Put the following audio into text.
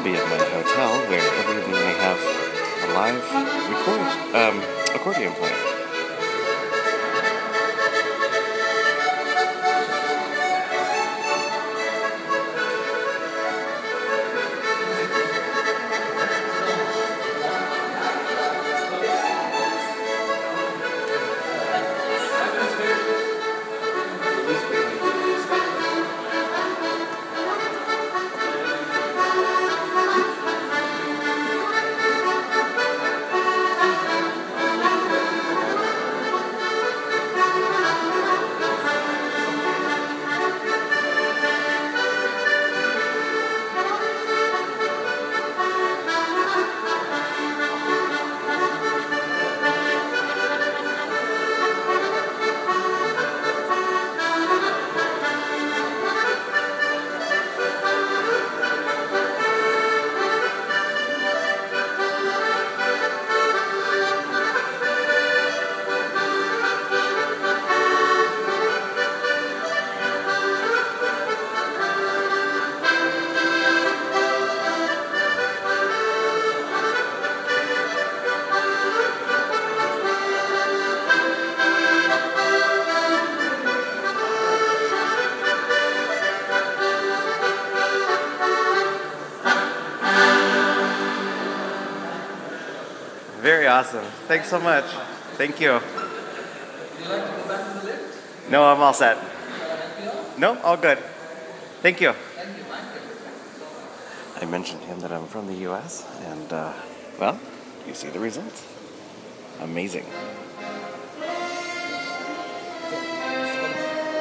lobby of my hotel where every evening they have a live accordion playing. Very awesome. Thanks so much. Thank you. Would you like to go back to the lift? No, I'm all set. Help you out? No, all good. Thank you. Thank you. I mentioned to him that I'm from the US, and, well, you see the results. Amazing.